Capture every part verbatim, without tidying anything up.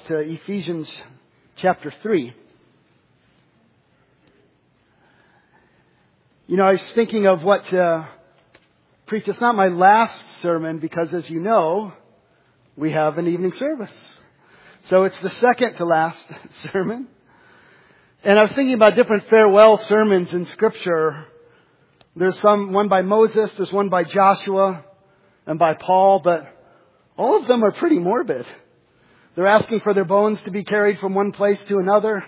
to Ephesians chapter three. You know, I was thinking of what to preach. It's not my last sermon because, as you know, we have an evening service. So it's the second to last sermon. And I was thinking about different farewell sermons in Scripture. There's some, one by Moses, there's one by Joshua, and by Paul, but all of them are pretty morbid. They're asking for their bones to be carried from one place to another.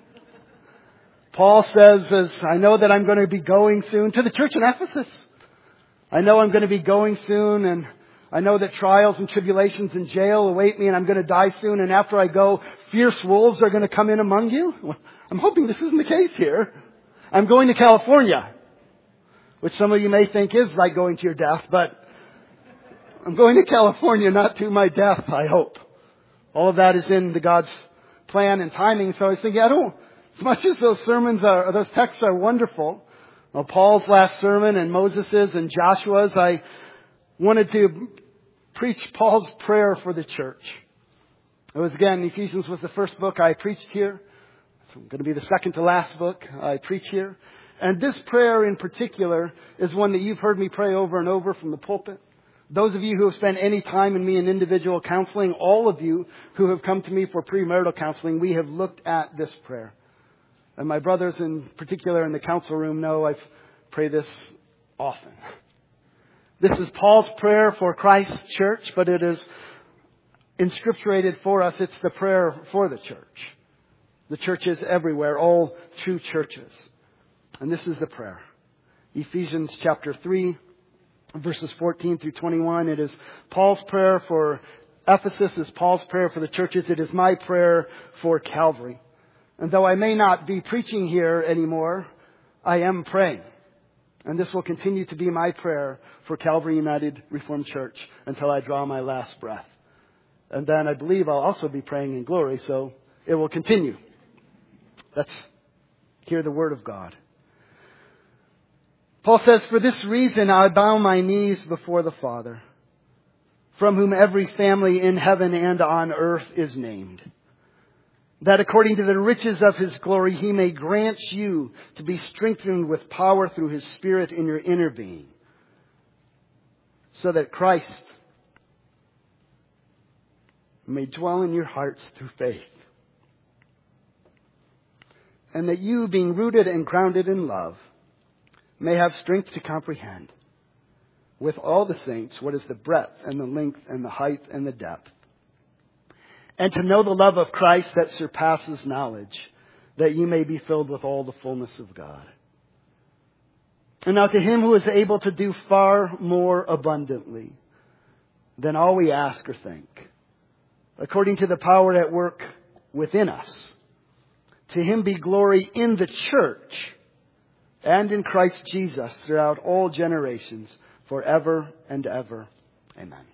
Paul says, as I know that I'm going to be going soon to the church in Ephesus. I know I'm going to be going soon, and I know that trials and tribulations and jail await me, and I'm going to die soon, and after I go, fierce wolves are going to come in among you. Well, I'm hoping this isn't the case here. I'm going to California, which some of you may think is like going to your death, but I'm going to California, not to my death, I hope. All of that is in the God's plan and timing. So I was thinking, I don't, as much as those sermons are, or those texts are wonderful, well, Paul's last sermon and Moses's and Joshua's, I wanted to preach Paul's prayer for the church. It was, again, Ephesians was the first book I preached here. It's going to be the second to last book I preach here. And this prayer in particular is one that you've heard me pray over and over from the pulpit. Those of you who have spent any time in me in individual counseling, all of you who have come to me for premarital counseling, we have looked at this prayer. And my brothers in particular in the counsel room know I've prayed this often. This is Paul's prayer for Christ's church, but it is inscripturated for us. It's the prayer for the church. The churches everywhere, all true churches. And this is the prayer. Ephesians chapter three. Verses fourteen through twenty-one, it is Paul's prayer for Ephesus, is Paul's prayer for the churches. It is my prayer for Calvary. And though I may not be preaching here anymore, I am praying. And this will continue to be my prayer for Calvary United Reformed Church until I draw my last breath. And then I believe I'll also be praying in glory, so it will continue. Let's hear the word of God. Paul says, for this reason I bow my knees before the Father, from whom every family in heaven and on earth is named, that according to the riches of His glory He may grant you to be strengthened with power through His Spirit in your inner being, so that Christ may dwell in your hearts through faith, and that you, being rooted and grounded in love, may have strength to comprehend with all the saints what is the breadth and the length and the height and the depth, and to know the love of Christ that surpasses knowledge, that you may be filled with all the fullness of God. And now to Him who is able to do far more abundantly than all we ask or think, according to the power at work within us, to Him be glory in the church and in Christ Jesus throughout all generations, forever and ever. Amen.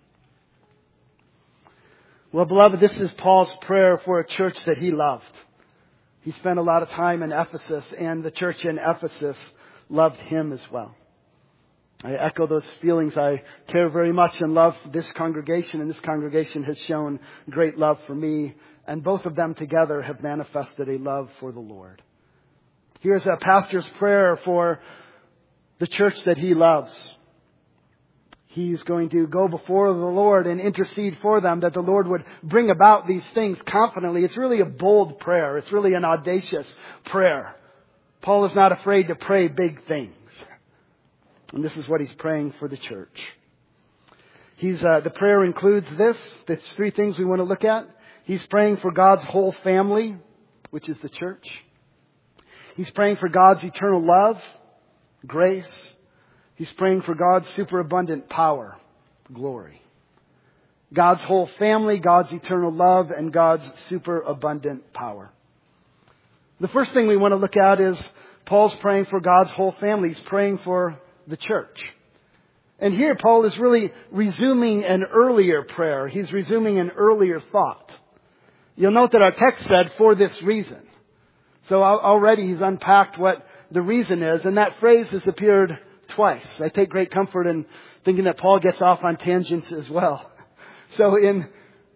Well, beloved, this is Paul's prayer for a church that he loved. He spent a lot of time in Ephesus, and the church in Ephesus loved him as well. I echo those feelings. I care very much and love this congregation, and this congregation has shown great love for me, and both of them together have manifested a love for the Lord. Here's a pastor's prayer for the church that he loves. He's going to go before the Lord and intercede for them, that the Lord would bring about these things confidently. It's really a bold prayer. It's really an audacious prayer. Paul is not afraid to pray big things. And this is what he's praying for the church. He's uh, the prayer includes this. There's three things we want to look at. He's praying for God's whole family, which is the church. He's praying for God's eternal love, grace. He's praying for God's superabundant power, glory. God's whole family, God's eternal love, and God's superabundant power. The first thing we want to look at is Paul's praying for God's whole family. He's praying for the church. And here Paul is really resuming an earlier prayer. He's resuming an earlier thought. You'll note that our text said, for this reason. So already he's unpacked what the reason is, and that phrase has appeared twice. I take great comfort in thinking that Paul gets off on tangents as well. So in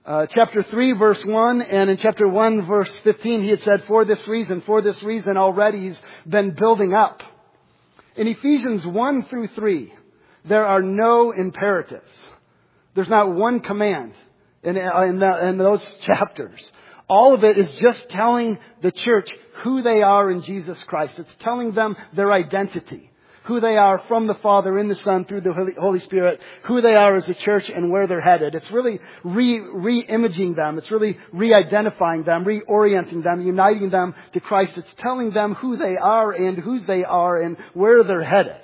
Uh, chapter three, verse one, and in chapter one, verse fifteen, he had said, for this reason, for this reason already he's been building up. In Ephesians one through three, there are no imperatives. There's not one command in, in, the, in those chapters. All of it is just telling the church who they are in Jesus Christ. It's telling them their identity. Who they are from the Father, in the Son, through the Holy Spirit. Who they are as a church and where they're headed. It's really re, re-imaging them. It's really re-identifying them, reorienting them, uniting them to Christ. It's telling them who they are and whose they are and where they're headed.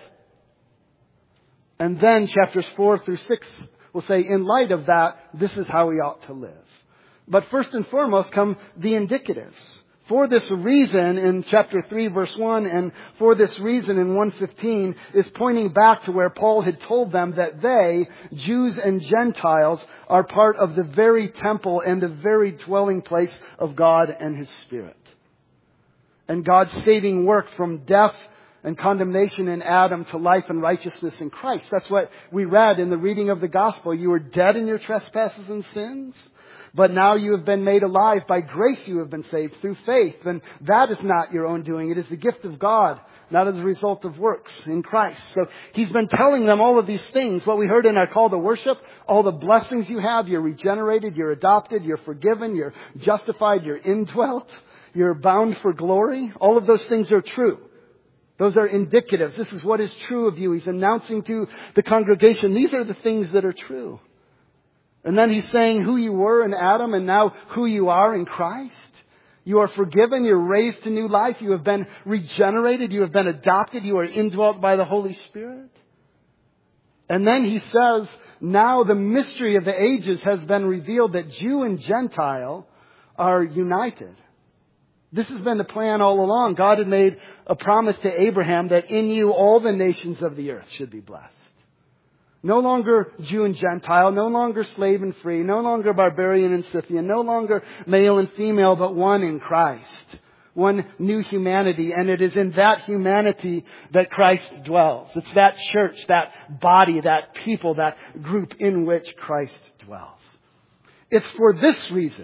And then chapters four through six will say, in light of that, this is how we ought to live. But first and foremost come the indicatives. For this reason in chapter three verse one and for this reason in one fifteen is pointing back to where Paul had told them that they, Jews and Gentiles, are part of the very temple and the very dwelling place of God and His Spirit. And God's saving work from death and condemnation in Adam to life and righteousness in Christ. That's what we read in the reading of the gospel. You were dead in your trespasses and sins. But now you have been made alive. By grace you have been saved through faith. And that is not your own doing. It is the gift of God, not as a result of works in Christ. So He's been telling them all of these things. What we heard in our call to worship, all the blessings you have. You're regenerated, you're adopted, you're forgiven, you're justified, you're indwelt, you're bound for glory. All of those things are true. Those are indicatives. This is what is true of you. He's announcing to the congregation, these are the things that are true. And then He's saying who you were in Adam and now who you are in Christ. You are forgiven. You're raised to new life. You have been regenerated. You have been adopted. You are indwelt by the Holy Spirit. And then He says, now the mystery of the ages has been revealed that Jew and Gentile are united. This has been the plan all along. God had made a promise to Abraham that in you all the nations of the earth should be blessed. No longer Jew and Gentile, no longer slave and free, no longer barbarian and Scythian, no longer male and female, but one in Christ. One new humanity, and it is in that humanity that Christ dwells. It's that church, that body, that people, that group in which Christ dwells. It's for this reason.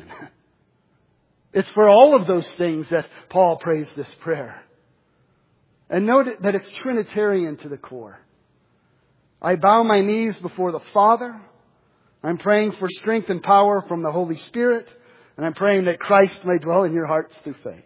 It's for all of those things that Paul prays this prayer. And note that it's Trinitarian to the core. I bow my knees before the Father. I'm praying for strength and power from the Holy Spirit. And I'm praying that Christ may dwell in your hearts through faith.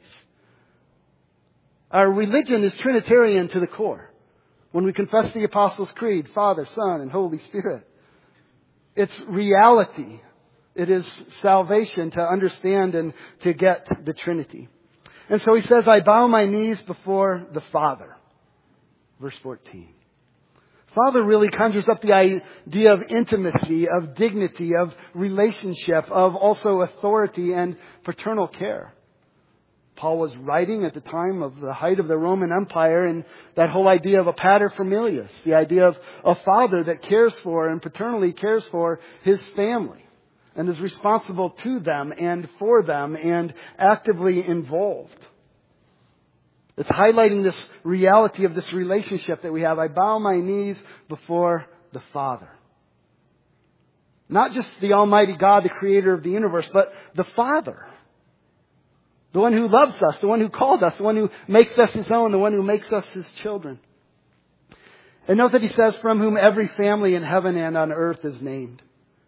Our religion is Trinitarian to the core. When we confess the Apostles' Creed, Father, Son, and Holy Spirit. It's reality. It is salvation to understand and to get the Trinity. And so he says, I bow my knees before the Father. Verse fourteen. Father really conjures up the idea of intimacy, of dignity, of relationship, of also authority and paternal care. Paul was writing at the time of the height of the Roman Empire, and that whole idea of a paterfamilias, the idea of a father that cares for and paternally cares for his family and is responsible to them and for them and actively involved. It's highlighting this reality of this relationship that we have. I bow my knees before the Father. Not just the Almighty God, the Creator of the universe, but the Father. The one who loves us, the one who called us, the one who makes us His own, the one who makes us His children. And note that he says, from whom every family in heaven and on earth is named.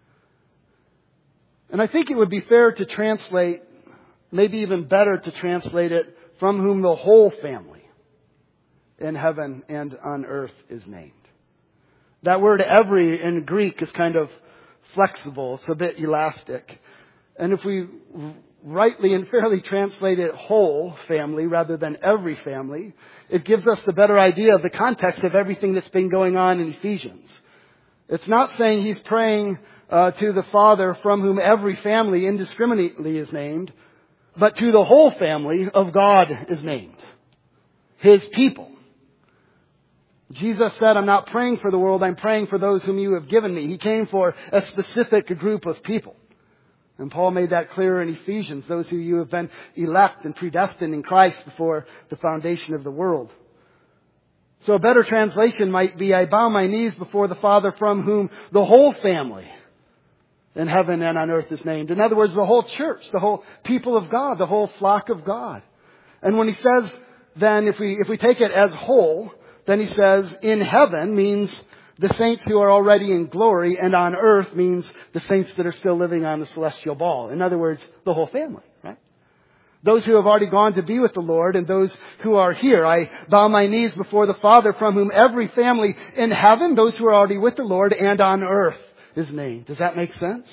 And I think it would be fair to translate, maybe even better to translate it, from whom the whole family in heaven and on earth is named. That word every in Greek is kind of flexible. It's a bit elastic. And if we rightly and fairly translate it whole family rather than every family, it gives us the better idea of the context of everything that's been going on in Ephesians. It's not saying he's praying uh, to the Father from whom every family indiscriminately is named, but to the whole family of God is named. His people. Jesus said, I'm not praying for the world, I'm praying for those whom you have given me. He came for a specific group of people. And Paul made that clear in Ephesians, those who you have been elect and predestined in Christ before the foundation of the world. So a better translation might be, I bow my knees before the Father from whom the whole family, in heaven and on earth is named. In other words, the whole church, the whole people of God, the whole flock of God. And when he says, then if we, if we take it as whole, then he says in heaven means the saints who are already in glory, and on earth means the saints that are still living on the celestial ball. In other words, the whole family, right? Those who have already gone to be with the Lord and those who are here. I bow my knees before the Father, from whom every family in heaven, those who are already with the Lord, and on earth is named. Does that make sense?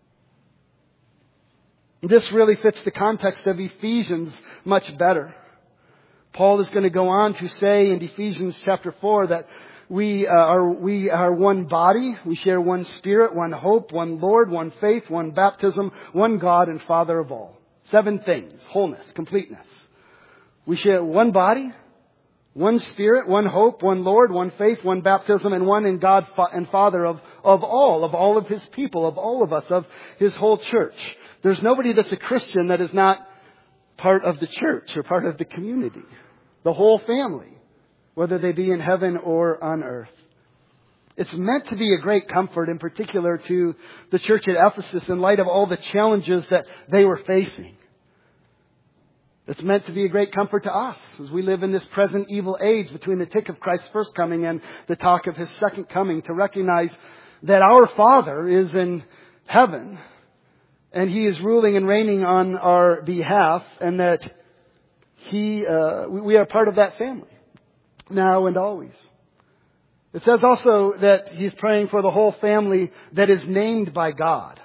This really fits the context of Ephesians much better. Paul is going to go on to say in Ephesians chapter four that we uh, are we are one body, we share one spirit, one hope, one Lord, one faith, one baptism, one God and Father of all. Seven things: wholeness, completeness. We share one body, one spirit, one hope, one Lord, one faith, one baptism, and one in God and Father of, of all, of all of His people, of all of us, of His whole church. There's nobody that's a Christian that is not part of the church or part of the community. The whole family, whether they be in heaven or on earth. It's meant to be a great comfort, in particular to the church at Ephesus, in light of all the challenges that they were facing. It's meant to be a great comfort to us as we live in this present evil age between the tick of Christ's first coming and the talk of His second coming, to recognize that our Father is in heaven and He is ruling and reigning on our behalf, and that He, uh, we are part of that family, now and always. It says also that He's praying for the whole family that is named by God.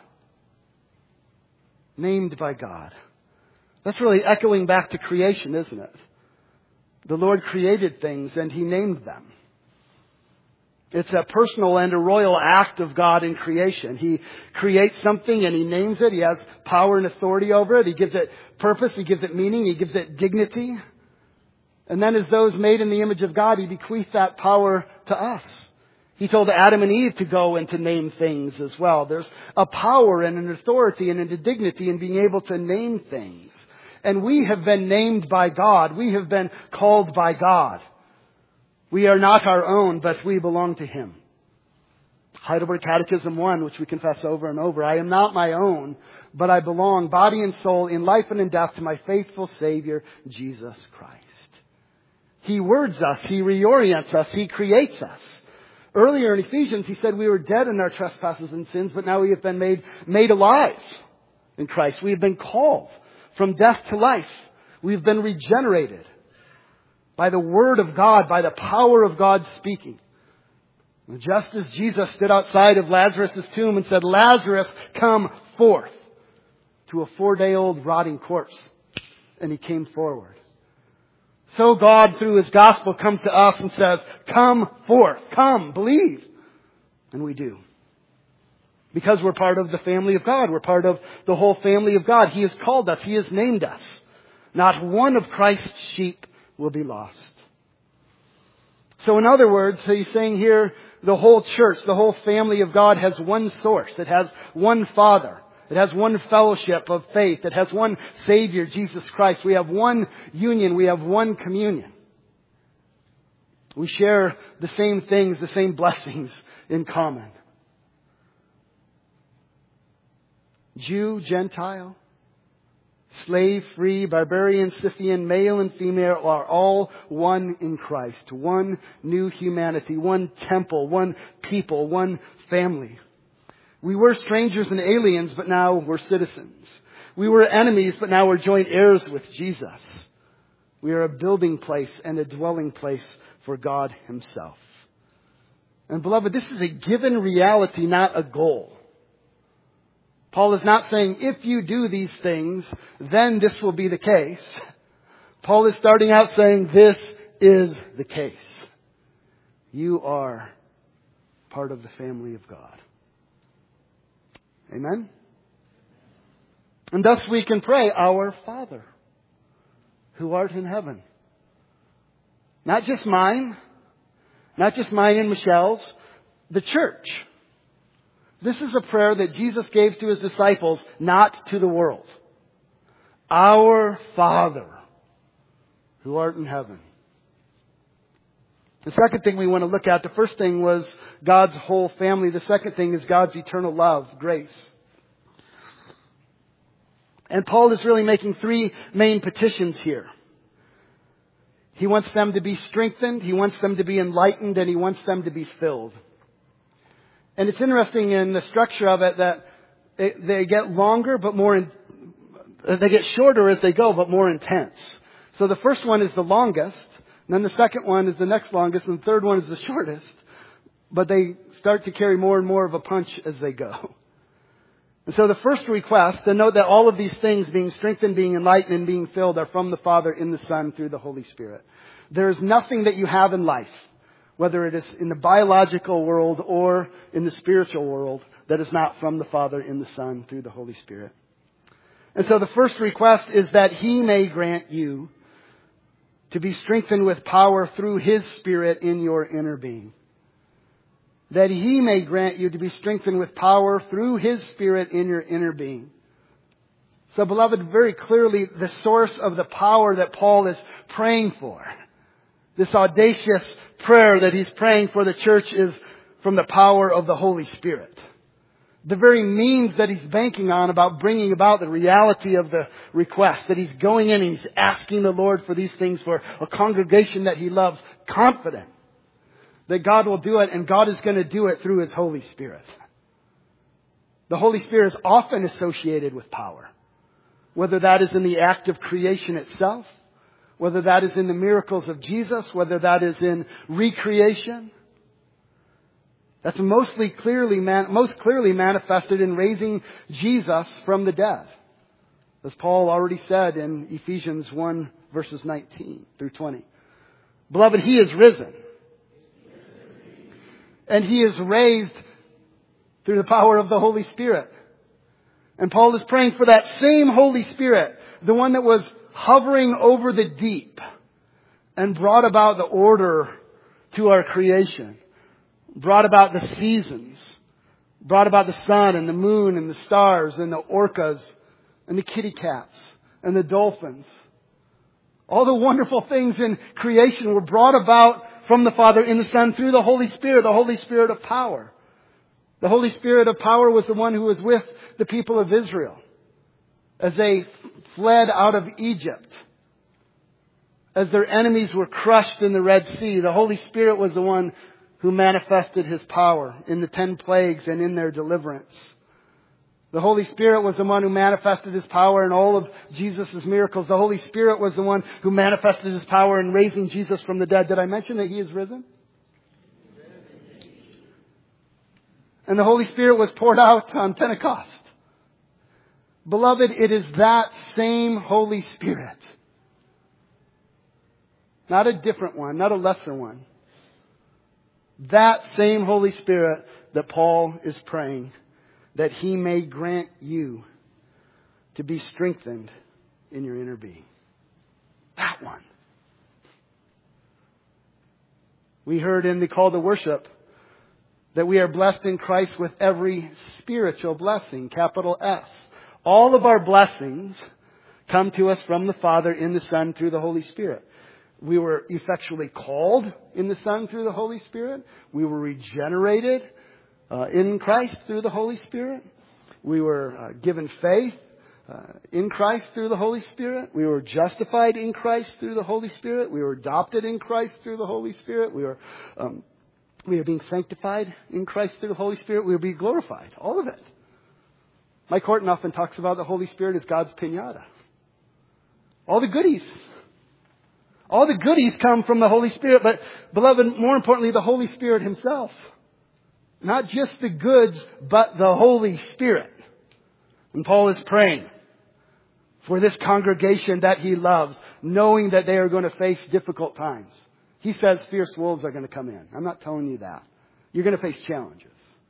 Named by God. That's really echoing back to creation, isn't it? The Lord created things and He named them. It's a personal and a royal act of God in creation. He creates something and He names it. He has power and authority over it. He gives it purpose. He gives it meaning. He gives it dignity. And then as those made in the image of God, He bequeathed that power to us. He told Adam and Eve to go and to name things as well. There's a power and an authority and a dignity in being able to name things. And we have been named by God. We have been called by God. We are not our own, but we belong to Him. Heidelberg Catechism one, which we confess over and over. I am not my own, but I belong, body and soul, in life and in death, to my faithful Savior, Jesus Christ. He words us. He reorients us. He creates us. Earlier in Ephesians, he said we were dead in our trespasses and sins, but now we have been made, made alive in Christ. We have been called from death to life. We've been regenerated by the Word of God, by the power of God speaking. And just as Jesus stood outside of Lazarus' tomb and said, "Lazarus, come forth," to a four-day-old rotting corpse, and he came forward. So God, through His gospel, comes to us and says, "Come forth, come, believe." And we do. Because we're part of the family of God. We're part of the whole family of God. He has called us. He has named us. Not one of Christ's sheep will be lost. So in other words, He's saying here, the whole church, the whole family of God has one source. It has one Father. It has one fellowship of faith. It has one Savior, Jesus Christ. We have one union. We have one communion. We share the same things, the same blessings in common. Jew, Gentile, slave, free, barbarian, Scythian, male and female are all one in Christ. One new humanity, one temple, one people, one family. We were strangers and aliens, but now we're citizens. We were enemies, but now we're joint heirs with Jesus. We are a building place and a dwelling place for God Himself. And beloved, this is a given reality, not a goal. Paul is not saying, if you do these things, then this will be the case. Paul is starting out saying, this is the case. You are part of the family of God. Amen? And thus we can pray, "Our Father, who art in heaven." Not just mine, not just mine and Michelle's, the church. This is a prayer that Jesus gave to His disciples, not to the world. "Our Father, who art in heaven." The second thing we want to look at, the first thing was God's whole family. The second thing is God's eternal love, grace. And Paul is really making three main petitions here. He wants them to be strengthened, he wants them to be enlightened, and he wants them to be filled. And it's interesting in the structure of it that it, they get longer but more, in, they get shorter as they go but more intense. So the first one is the longest, and then the second one is the next longest, and the third one is the shortest. But they start to carry more and more of a punch as they go. And so the first request, to note that all of these things, being strengthened, being enlightened, and being filled, are from the Father in the Son through the Holy Spirit. There is nothing that you have in life, whether it is in the biological world or in the spiritual world, that is not from the Father in the Son through the Holy Spirit. And so the first request is that He may grant you to be strengthened with power through His Spirit in your inner being. That He may grant you to be strengthened with power through His Spirit in your inner being. So, beloved, very clearly the source of the power that Paul is praying for, this audacious prayer that he's praying for the church, is from the power of the Holy Spirit. The very means that he's banking on about bringing about the reality of the request, that he's going in and he's asking the Lord for these things for a congregation that he loves, confident that God will do it, and God is going to do it through His Holy Spirit. The Holy Spirit is often associated with power, whether that is in the act of creation itself, whether that is in the miracles of Jesus, whether that is in recreation. That's mostly clearly, most clearly manifested in raising Jesus from the dead, as Paul already said in Ephesians one, verses nineteen through twenty. Beloved, He is risen. And He is raised through the power of the Holy Spirit. And Paul is praying for that same Holy Spirit, the one that was hovering over the deep and brought about the order to our creation, brought about the seasons, brought about the sun and the moon and the stars and the orcas and the kitty cats and the dolphins. All the wonderful things in creation were brought about from the Father in the Son through the Holy Spirit, the Holy Spirit of power. The Holy Spirit of power was the one who was with the people of Israel as they fled out of Egypt, as their enemies were crushed in the Red Sea. The Holy Spirit was the one who manifested His power in the ten plagues and in their deliverance. The Holy Spirit was the one who manifested His power in all of Jesus' miracles. The Holy Spirit was the one who manifested His power in raising Jesus from the dead. Did I mention that He is risen? And the Holy Spirit was poured out on Pentecost. Beloved, it is that same Holy Spirit. Not a different one, not a lesser one. That same Holy Spirit that Paul is praying that He may grant you to be strengthened in your inner being. That one. We heard in the call to worship that we are blessed in Christ with every spiritual blessing, capital S. All of our blessings come to us from the Father in the Son through the Holy Spirit. We were effectually called in the Son through the Holy Spirit. We were regenerated uh, in Christ through the Holy Spirit. We were uh, given faith uh, in Christ through the Holy Spirit. We were justified in Christ through the Holy Spirit. We were adopted in Christ through the Holy Spirit. We were um, we are being sanctified in Christ through the Holy Spirit. We are being glorified. All of it. Mike Horton often talks about the Holy Spirit as God's piñata. All the goodies. All the goodies come from the Holy Spirit, but beloved, more importantly, the Holy Spirit Himself. Not just the goods, but the Holy Spirit. And Paul is praying for this congregation that he loves, knowing that they are going to face difficult times. He says fierce wolves are going to come in. I'm not telling you that. You're going to face challenges.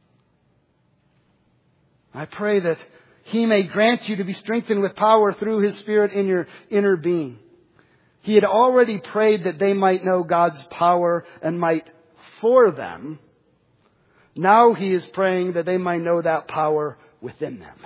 I pray that He may grant you to be strengthened with power through His Spirit in your inner being. He had already prayed that they might know God's power and might for them. Now He is praying that they might know that power within them.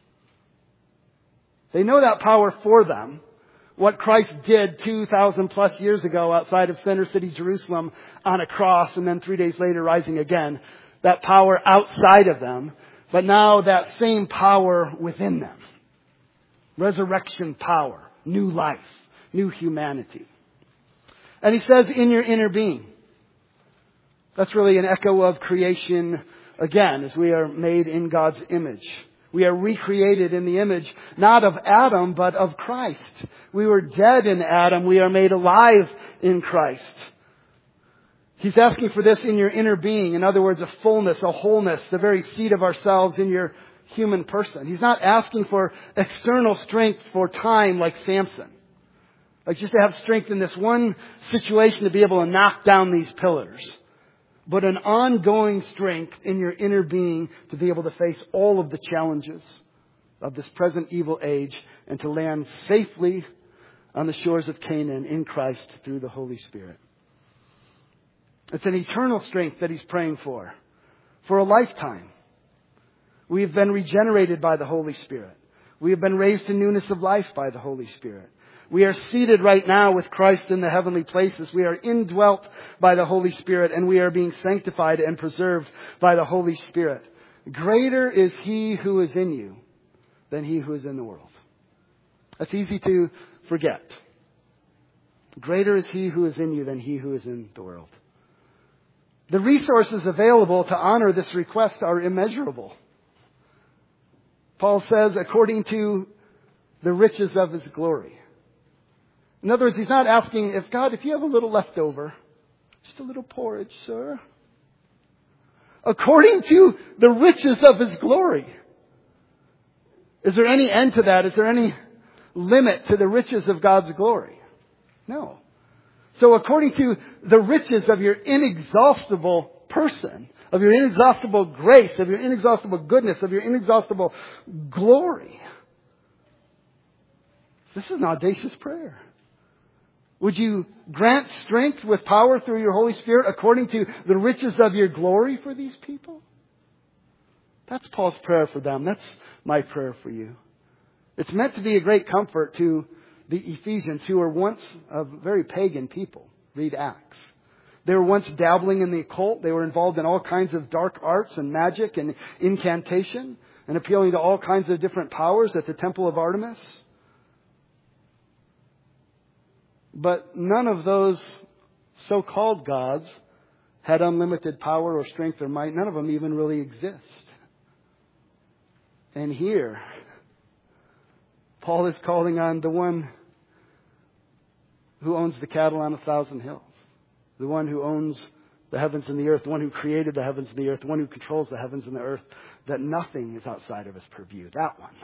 They know that power for them. What Christ did two thousand plus years ago outside of Center City, Jerusalem on a cross, and then three days later rising again. That power outside of them. But now that same power within them. resurrection power, new life, new humanity. And he says, in your inner being. That's really an echo of creation again, as we are made in God's image. We are recreated in the image, not of Adam, but of Christ. We were dead in Adam. We are made alive in Christ. He's asking for this in your inner being. In other words, a fullness, a wholeness, the very seed of ourselves in your human person. He's not asking for external strength for time like Samson. Like just to have strength in this one situation to be able to knock down these pillars. But an ongoing strength in your inner being to be able to face all of the challenges of this present evil age and to land safely on the shores of Canaan in Christ through the Holy Spirit. It's an eternal strength that he's praying for, for a lifetime. We have been regenerated by the Holy Spirit. We have been raised to newness of life by the Holy Spirit. We are seated right now with Christ in the heavenly places. We are indwelt by the Holy Spirit, and we are being sanctified and preserved by the Holy Spirit. Greater is He who is in you than he who is in the world. That's easy to forget. Greater is He who is in you than he who is in the world. The resources available to honor this request are immeasurable. Paul says, according to the riches of His glory. In other words, he's not asking, if God, if you have a little left over, just a little porridge, sir. According to the riches of His glory. Is there any end to that? Is there any limit to the riches of God's glory? No. So according to the riches of your inexhaustible person, of your inexhaustible grace, of your inexhaustible goodness, of your inexhaustible glory. This is an audacious prayer. Would you grant strength with power through your Holy Spirit according to the riches of your glory for these people? That's Paul's prayer for them. That's my prayer for you. It's meant to be a great comfort to the Ephesians, who were once a very pagan people. Read Acts. They were once dabbling in the occult. They were involved in all kinds of dark arts and magic and incantation and appealing to all kinds of different powers at the temple of Artemis. But none of those so-called gods had unlimited power or strength or might. None of them even really exist. And here, Paul is calling on the one who owns the cattle on a thousand hills. The one who owns the heavens and the earth. The one who created the heavens and the earth. The one who controls the heavens and the earth. That nothing is outside of His purview. That one.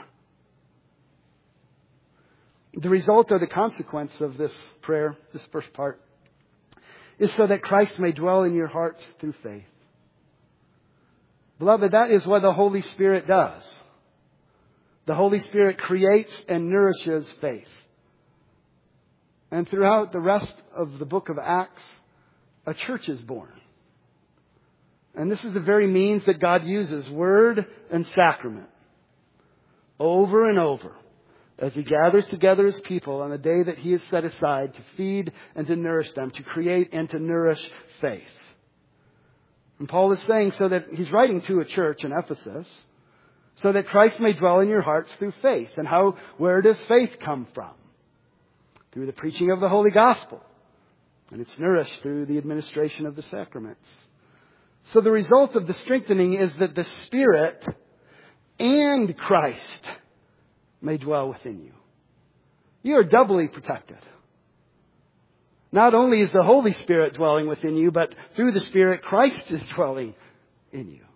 The result or the consequence of this prayer, this first part, is so that Christ may dwell in your hearts through faith. Beloved, that is what the Holy Spirit does. The Holy Spirit creates and nourishes faith. And throughout the rest of the book of Acts, a church is born. And this is the very means that God uses, word and sacrament, over and over, as He gathers together His people on the day that He has set aside to feed and to nourish them, to create and to nourish faith. And Paul is saying so that he's writing to a church in Ephesus, so that Christ may dwell in your hearts through faith. And how, where does faith come from? Through the preaching of the Holy Gospel. And it's nourished through the administration of the sacraments. So the result of the strengthening is that the Spirit and Christ may dwell within you. You are doubly protected. Not only is the Holy Spirit dwelling within you, but through the Spirit, Christ is dwelling in you.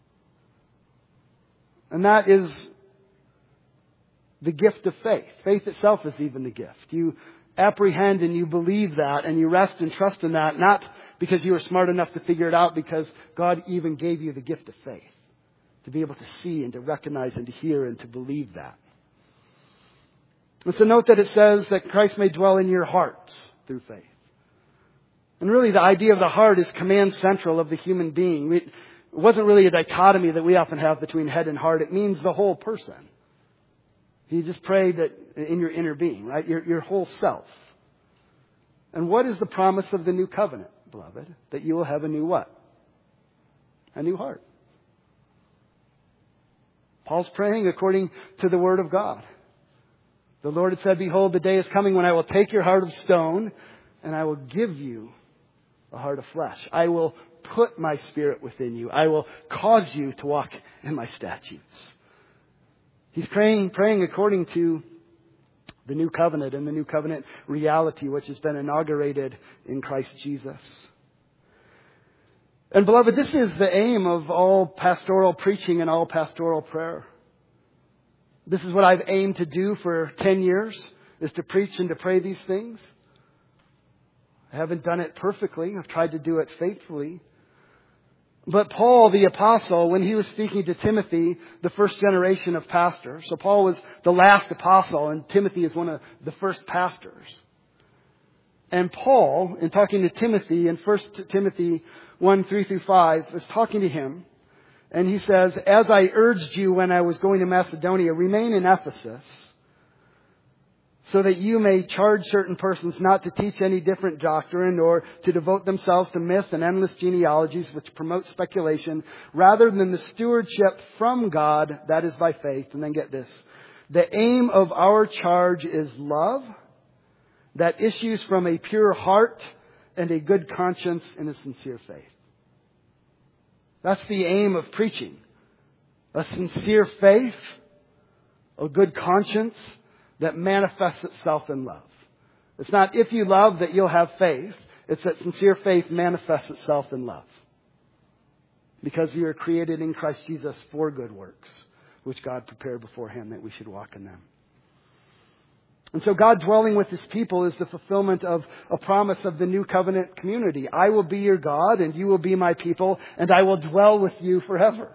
And that is the gift of faith. Faith itself is even the gift. You apprehend and you believe that and you rest and trust in that, not because you were smart enough to figure it out, because God even gave you the gift of faith. To be able to see and to recognize and to hear and to believe that. It's a note that it says that Christ may dwell in your hearts through faith. And really the idea of the heart is command central of the human being. We, it wasn't really a dichotomy that we often have between head and heart. It means the whole person. You just pray that in your inner being, right? Your, your whole self. And what is the promise of the new covenant, beloved? That you will have a new what? A new heart. Paul's praying according to the Word of God. The Lord had said, behold, the day is coming when I will take your heart of stone and I will give you a heart of flesh. I will put my Spirit within you. I will cause you to walk in my statutes. He's praying, praying according to the new covenant and the new covenant reality which has been inaugurated in Christ Jesus. And beloved, this is the aim of all pastoral preaching and all pastoral prayer. This is what I've aimed to do for ten years, is to preach and to pray these things. I haven't done it perfectly. I've tried to do it faithfully. But Paul, the apostle, when he was speaking to Timothy, the first generation of pastors. So Paul was the last apostle and Timothy is one of the first pastors. And Paul, in talking to Timothy in First Timothy one, three through five, was talking to him. And he says, as I urged you when I was going to Macedonia, remain in Ephesus, so that you may charge certain persons not to teach any different doctrine or to devote themselves to myths and endless genealogies which promote speculation, rather than the stewardship from God that is by faith. And then get this. The aim of our charge is love that issues from a pure heart and a good conscience and a sincere faith. That's the aim of preaching. A sincere faith, a good conscience that manifests itself in love. It's not if you love that you'll have faith. It's that sincere faith manifests itself in love. Because you are created in Christ Jesus for good works, which God prepared beforehand that we should walk in them. And so God dwelling with His people is the fulfillment of a promise of the new covenant community. I will be your God and you will be my people and I will dwell with you forever.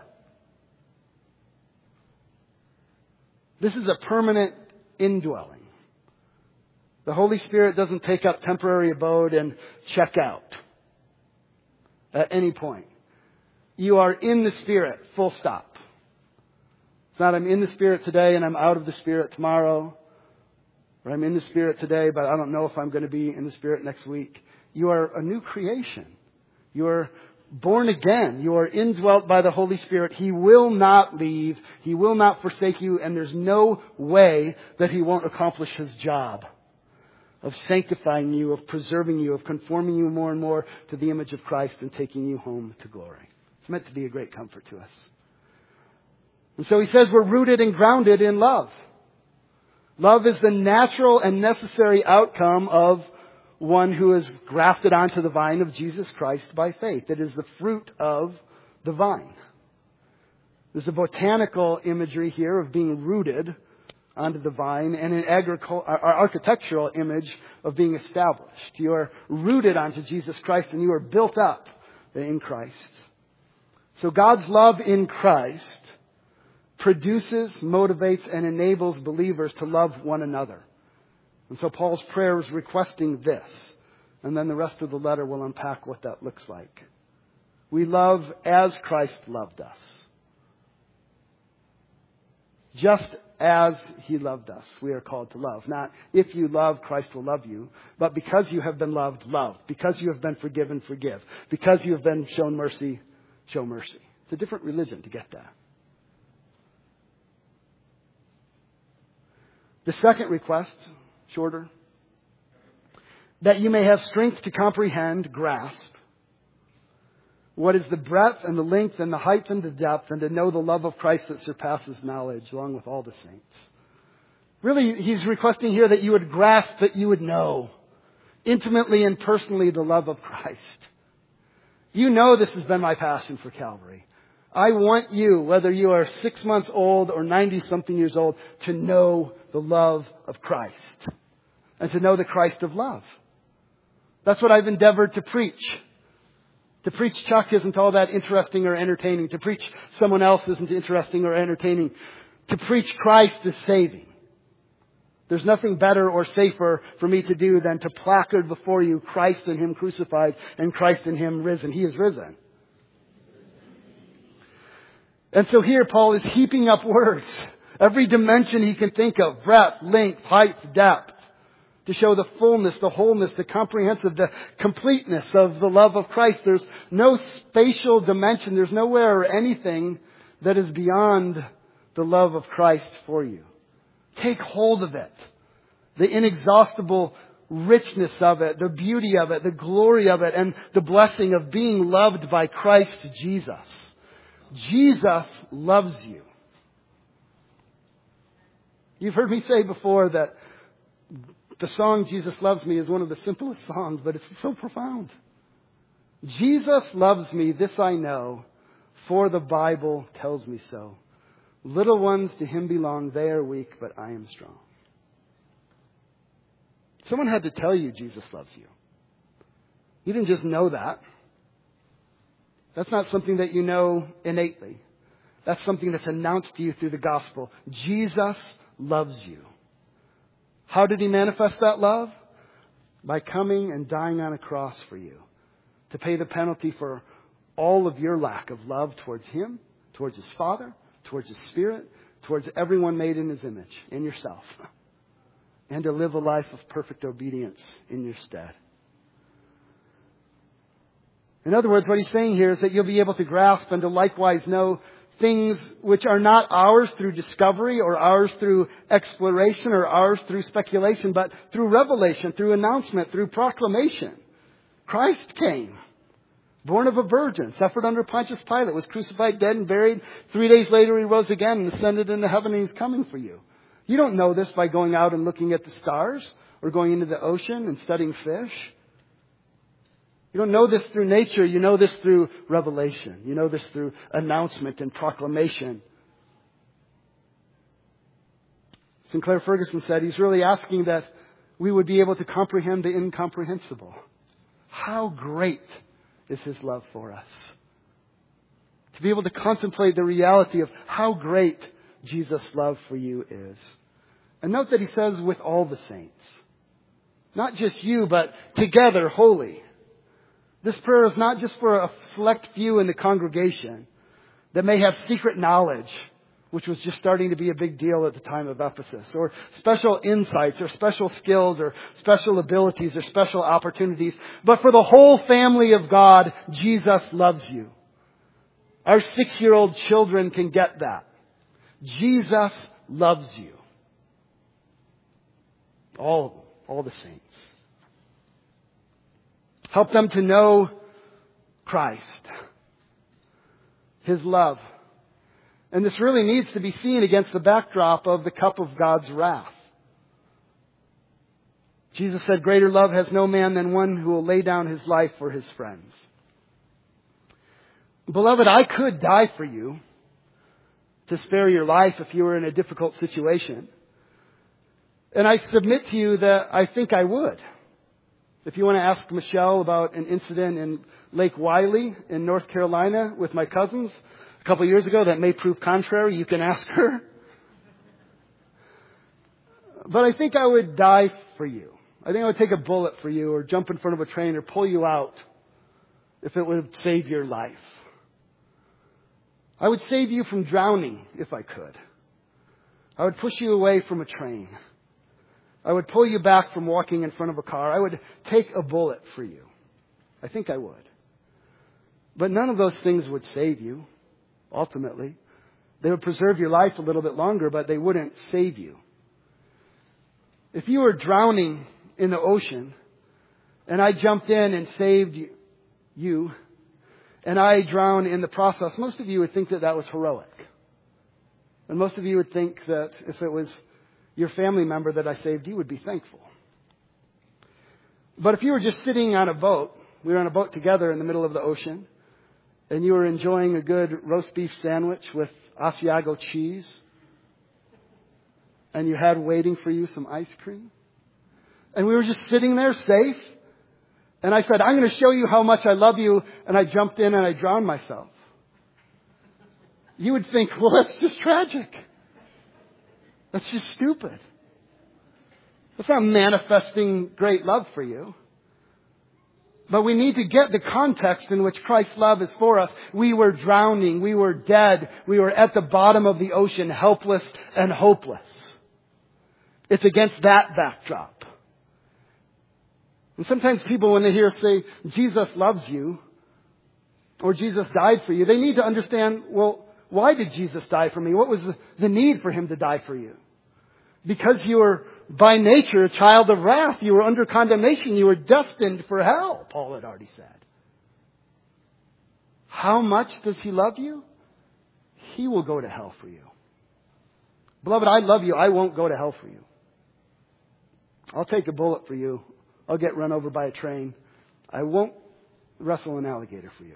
This is a permanent indwelling. The Holy Spirit doesn't take up temporary abode and check out at any point. You are in the Spirit, full stop. It's not I'm in the Spirit today and I'm out of the Spirit tomorrow. Or I'm in the Spirit today, but I don't know if I'm going to be in the Spirit next week. You are a new creation. You are born again. You are indwelt by the Holy Spirit. He will not leave. He will not forsake you. And there's no way that He won't accomplish His job of sanctifying you, of preserving you, of conforming you more and more to the image of Christ and taking you home to glory. It's meant to be a great comfort to us. And so He says we're rooted and grounded in love. Love is the natural and necessary outcome of one who is grafted onto the vine of Jesus Christ by faith. It is the fruit of the vine. There's a botanical imagery here of being rooted onto the vine and an agricul- architectural image of being established. You are rooted onto Jesus Christ and you are built up in Christ. So God's love in Christ produces, motivates, and enables believers to love one another. And so Paul's prayer is requesting this. And then the rest of the letter will unpack what that looks like. We love as Christ loved us. Just as He loved us, we are called to love. Not if you love, Christ will love you. But because you have been loved, love. Because you have been forgiven, forgive. Because you have been shown mercy, show mercy. It's a different religion to get that. The second request, shorter, that you may have strength to comprehend, grasp, what is the breadth and the length and the height and the depth, and to know the love of Christ that surpasses knowledge, along with all the saints. Really, he's requesting here that you would grasp, that you would know intimately and personally the love of Christ. You know this has been my passion for Calvary. I want you, whether you are six months old or ninety-something years old, to know the love of Christ. And to know the Christ of love. That's what I've endeavored to preach. To preach Chuck isn't all that interesting or entertaining. To preach someone else isn't interesting or entertaining. To preach Christ is saving. There's nothing better or safer for me to do than to placard before you Christ and Him crucified and Christ and Him risen. He is risen. And so here Paul is heaping up words. Every dimension he can think of. Breadth, length, height, depth. To show the fullness, the wholeness, the comprehensive, the completeness of the love of Christ. There's no spatial dimension. There's nowhere or anything that is beyond the love of Christ for you. Take hold of it. The inexhaustible richness of it, the beauty of it, the glory of it, and the blessing of being loved by Christ Jesus. Jesus loves you. You've heard me say before that the song Jesus Loves Me is one of the simplest songs, but it's so profound. Jesus loves me, this I know, for the Bible tells me so. Little ones to Him belong, they are weak, but I am strong. Someone had to tell you Jesus loves you. You didn't just know that. That's not something that you know innately. That's something that's announced to you through the gospel. Jesus loves you. How did He manifest that love? By coming and dying on a cross for you, to pay the penalty for all of your lack of love towards Him, towards His Father, towards His Spirit, towards everyone made in His image, and yourself. And to live a life of perfect obedience in your stead. In other words, what He's saying here is that you'll be able to grasp and to likewise know things which are not ours through discovery or ours through exploration or ours through speculation, but through revelation, through announcement, through proclamation. Christ came, born of a virgin, suffered under Pontius Pilate, was crucified, dead, and buried. Three days later He rose again and ascended into heaven, and He's coming for you. You don't know this by going out and looking at the stars or going into the ocean and studying fish. You don't know this through nature. You know this through revelation. You know this through announcement and proclamation. Sinclair Ferguson said He's really asking that we would be able to comprehend the incomprehensible. How great is His love for us. To be able to contemplate the reality of how great Jesus' love for you is. And note that He says with all the saints. Not just you, but together, holy. This prayer is not just for a select few in the congregation that may have secret knowledge, which was just starting to be a big deal at the time of Ephesus, or special insights, or special skills, or special abilities, or special opportunities, but for the whole family of God. Jesus loves you. Our six-year-old children can get that. Jesus loves you. All, all the saints. Help them to know Christ. His love. And this really needs to be seen against the backdrop of the cup of God's wrath. Jesus said, greater love has no man than one who will lay down his life for his friends. Beloved, I could die for you to spare your life if you were in a difficult situation. And I submit to you that I think I would. If you want to ask Michelle about an incident in Lake Wylie in North Carolina with my cousins a couple of years ago that may prove contrary, you can ask her. But I think I would die for you. I think I would take a bullet for you, or jump in front of a train, or pull you out if it would save your life. I would save you from drowning if I could. I would push you away from a train. I would pull you back from walking in front of a car. I would take a bullet for you. I think I would. But none of those things would save you, ultimately. They would preserve your life a little bit longer, but they wouldn't save you. If you were drowning in the ocean, and I jumped in and saved you, and I drowned in the process, most of you would think that that was heroic. And most of you would think that if it was your family member that I saved, you would be thankful. But if you were just sitting on a boat, we were on a boat together in the middle of the ocean, and you were enjoying a good roast beef sandwich with Asiago cheese, and you had waiting for you some ice cream, and we were just sitting there safe, and I said, I'm going to show you how much I love you, and I jumped in and I drowned myself. You would think, well, that's just tragic. That's just stupid. That's not manifesting great love for you. But we need to get the context in which Christ's love is for us. We were drowning. We were dead. We were at the bottom of the ocean, helpless and hopeless. It's against that backdrop. And sometimes people, when they hear say, Jesus loves you, or Jesus died for you, they need to understand, well, why did Jesus die for me? What was the, the need for Him to die for you? Because you were by nature a child of wrath. You were under condemnation. You were destined for hell, Paul had already said. How much does He love you? He will go to hell for you. Beloved, I love you. I won't go to hell for you. I'll take a bullet for you. I'll get run over by a train. I won't wrestle an alligator for you.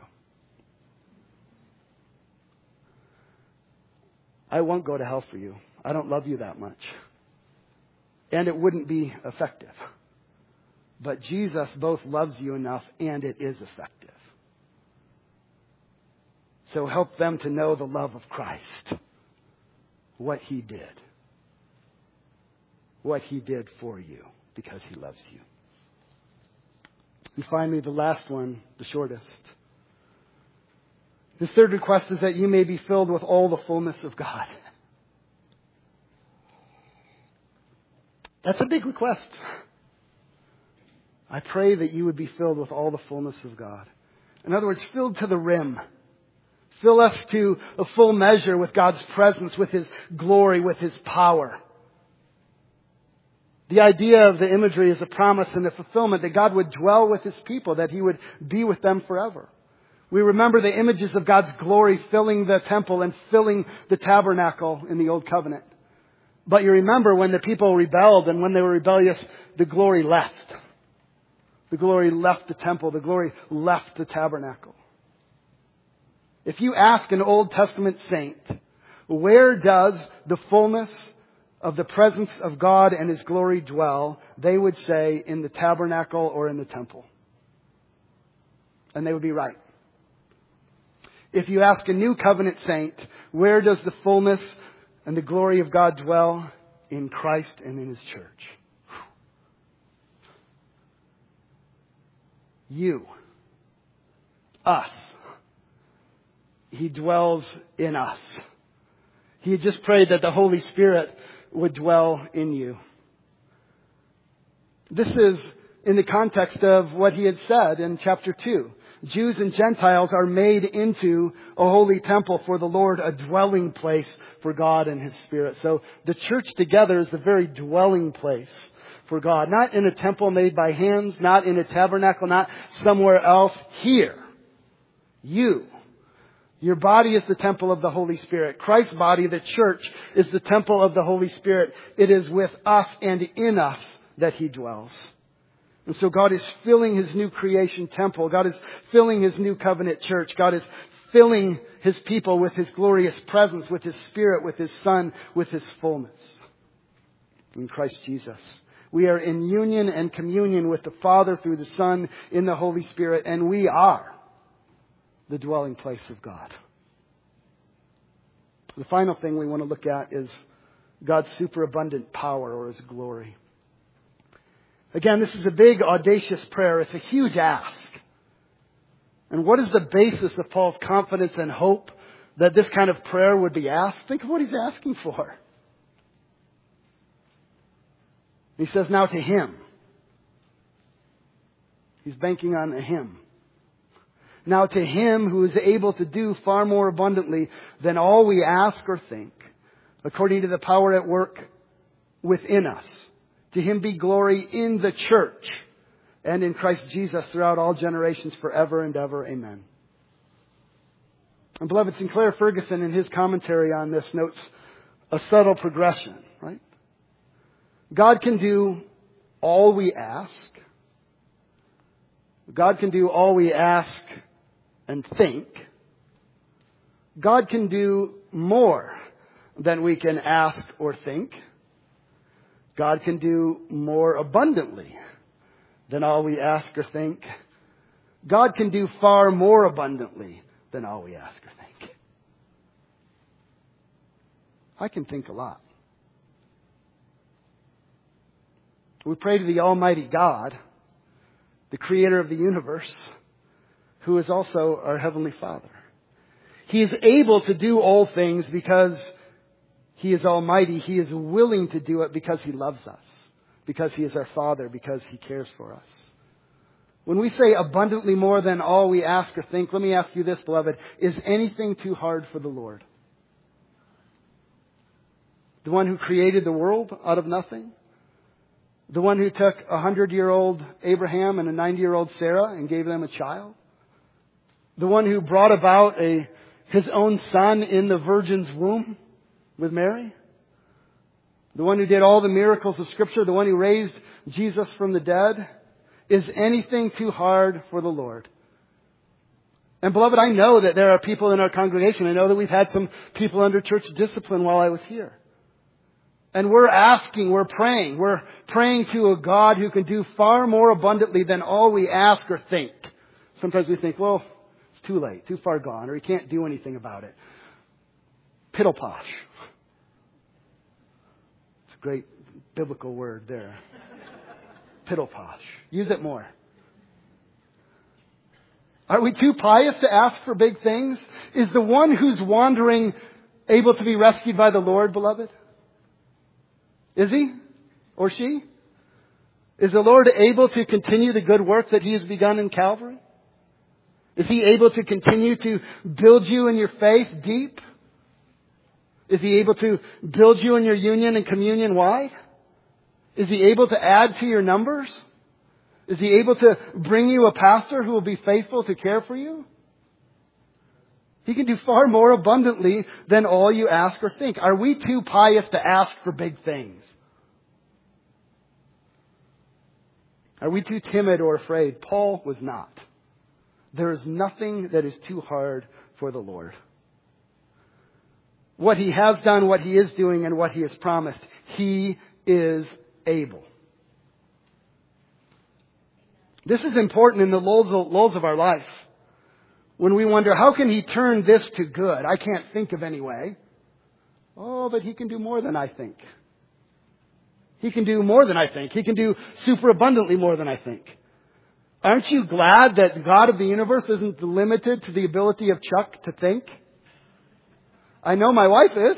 I won't go to hell for you. I don't love you that much. And it wouldn't be effective. But Jesus both loves you enough and it is effective. So help them to know the love of Christ. What He did. What He did for you because He loves you. And finally, the last one, the shortest. His third request is that you may be filled with all the fullness of God. That's a big request. I pray that you would be filled with all the fullness of God. In other words, filled to the rim. Fill us to a full measure with God's presence, with His glory, with His power. The idea of the imagery is a promise and a fulfillment that God would dwell with His people, that He would be with them forever. We remember the images of God's glory filling the temple and filling the tabernacle in the Old Covenant. But you remember when the people rebelled and when they were rebellious, the glory left. The glory left the temple. The glory left the tabernacle. If you ask an Old Testament saint, where does the fullness of the presence of God and His glory dwell, they would say in the tabernacle or in the temple. And they would be right. If you ask a New Covenant saint, where does the fullness and the glory of God dwell? In Christ and in His church. You. Us. He dwells in us. He had just prayed that the Holy Spirit would dwell in you. This is in the context of what He had said in chapter two. Jews and Gentiles are made into a holy temple for the Lord, a dwelling place for God and His Spirit. So the church together is the very dwelling place for God. Not in a temple made by hands, not in a tabernacle, not somewhere else. Here. You. Your body is the temple of the Holy Spirit. Christ's body, the church, is the temple of the Holy Spirit. It is with us and in us that He dwells. And so God is filling His new creation temple. God is filling His new covenant church. God is filling His people with His glorious presence, with His Spirit, with His Son, with His fullness. In Christ Jesus. We are in union and communion with the Father through the Son in the Holy Spirit. And we are the dwelling place of God. The final thing we want to look at is God's superabundant power or His glory. Again, this is a big, audacious prayer. It's a huge ask. And what is the basis of Paul's confidence and hope that this kind of prayer would be asked? Think of what he's asking for. He says, now to Him. He's banking on a Him. Now to Him who is able to do far more abundantly than all we ask or think, according to the power at work within us. To Him be glory in the church and in Christ Jesus throughout all generations forever and ever. Amen. And beloved, Sinclair Ferguson in his commentary on this notes a subtle progression, right? God can do all we ask. God can do all we ask and think. God can do more than we can ask or think. God can do more abundantly than all we ask or think. God can do far more abundantly than all we ask or think. I can think a lot. We pray to the Almighty God, the Creator of the universe, who is also our Heavenly Father. He is able to do all things because He is almighty. He is willing to do it because He loves us. Because He is our Father. Because He cares for us. When we say abundantly more than all we ask or think, let me ask you this, beloved. Is anything too hard for the Lord? The one who created the world out of nothing? The one who took a hundred-year-old Abraham and a ninety-year-old Sarah and gave them a child. The one who brought about a his own son in the virgin's womb with Mary. The one who did all the miracles of Scripture. The one who raised Jesus from the dead. Is anything too hard for the Lord? And beloved, I know that there are people in our congregation. I know that we've had some people under church discipline while I was here. And we're asking, we're praying. We're praying to a God who can do far more abundantly than all we ask or think. Sometimes we think, well, it's too late, too far gone, or he can't do anything about it. Piddle posh. It's a great biblical word there. Piddle posh. Use it more. Are we too pious to ask for big things? Is the one who's wandering able to be rescued by the Lord, beloved? Is he? Or she? Is the Lord able to continue the good work that he has begun in Calvary? Is he able to continue to build you in your faith deep? Is he able to build you in your union and communion wide? Is he able to add to your numbers? Is he able to bring you a pastor who will be faithful to care for you? He can do far more abundantly than all you ask or think. Are we too pious to ask for big things? Are we too timid or afraid? Paul was not. There is nothing that is too hard for the Lord. What he has done, what he is doing, and what he has promised, he is able. This is important in the lulls of our life. When we wonder, how can he turn this to good? I can't think of any way. Oh, but he can do more than I think. He can do more than I think. He can do super abundantly more than I think. Aren't you glad that the God of the universe isn't limited to the ability of Chuck to think? I know my wife is.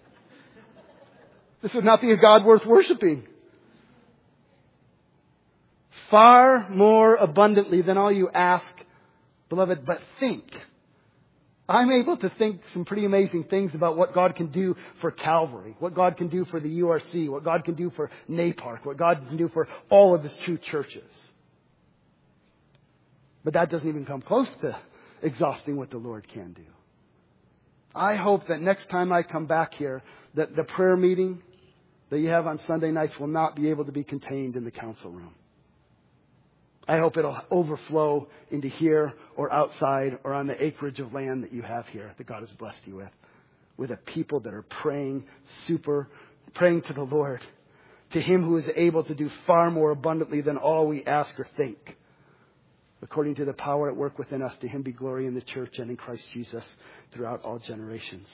This would not be a God worth worshiping. Far more abundantly than all you ask, beloved, but think. I'm able to think some pretty amazing things about what God can do for Calvary, what God can do for the U R C, what God can do for NAPARC, what God can do for all of His true churches. But that doesn't even come close to exhausting what the Lord can do. I hope that next time I come back here, that the prayer meeting that you have on Sunday nights will not be able to be contained in the council room. I hope it'll overflow into here or outside or on the acreage of land that you have here that God has blessed you with. With a people that are praying super, praying to the Lord, to Him who is able to do far more abundantly than all we ask or think. According to the power at work within us, to Him be glory in the church and in Christ Jesus throughout all generations.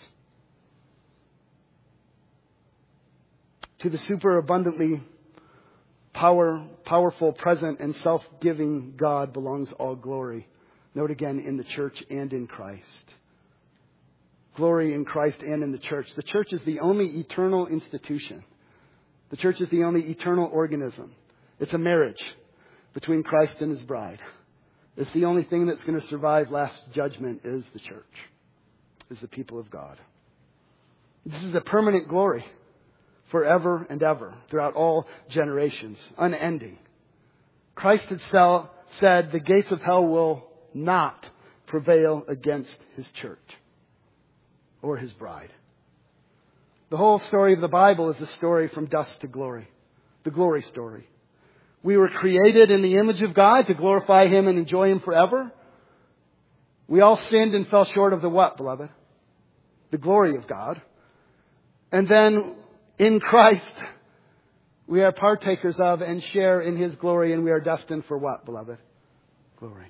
To the super abundantly Power, powerful, present, and self-giving God belongs all glory. Note again, in the church and in Christ. Glory in Christ and in the church. The church is the only eternal institution. The church is the only eternal organism. It's a marriage between Christ and His bride. It's the only thing that's going to survive last judgment is the church, is the people of God. This is a permanent glory. Forever and ever, throughout all generations, unending. Christ had said, the gates of hell will not prevail against His church or His bride. The whole story of the Bible is a story from dust to glory. The glory story. We were created in the image of God to glorify Him and enjoy Him forever. We all sinned and fell short of the what, beloved? The glory of God. And then in Christ, we are partakers of and share in His glory, and we are destined for what, beloved? Glory.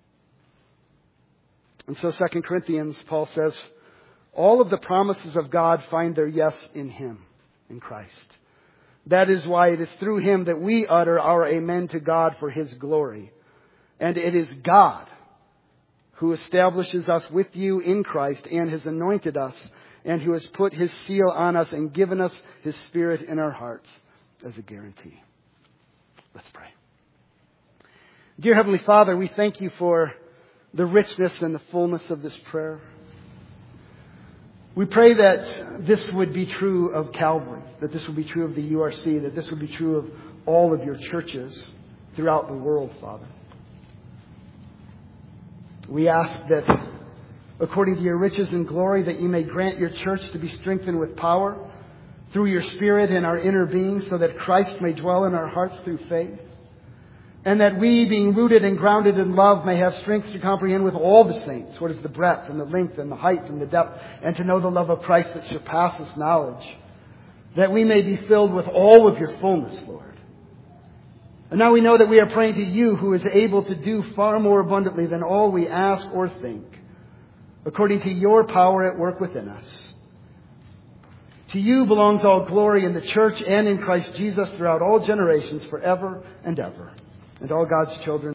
And so Second Corinthians, Paul says, all of the promises of God find their yes in Him, in Christ. That is why it is through Him that we utter our amen to God for His glory. And it is God who establishes us with you in Christ and has anointed us, and who has put His seal on us and given us His Spirit in our hearts as a guarantee. Let's pray. Dear Heavenly Father, we thank You for the richness and the fullness of this prayer. We pray that this would be true of Calvary, that this would be true of the U R C, that this would be true of all of your churches throughout the world, Father. We ask that, according to your riches and glory, that you may grant your church to be strengthened with power through your Spirit in our inner being, so that Christ may dwell in our hearts through faith. And that we, being rooted and grounded in love, may have strength to comprehend with all the saints what is the breadth and the length and the height and the depth, and to know the love of Christ that surpasses knowledge. That we may be filled with all of your fullness, Lord. And now we know that we are praying to you, who is able to do far more abundantly than all we ask or think, according to your power at work within us. To you belongs all glory in the church and in Christ Jesus throughout all generations, forever and ever. And all God's children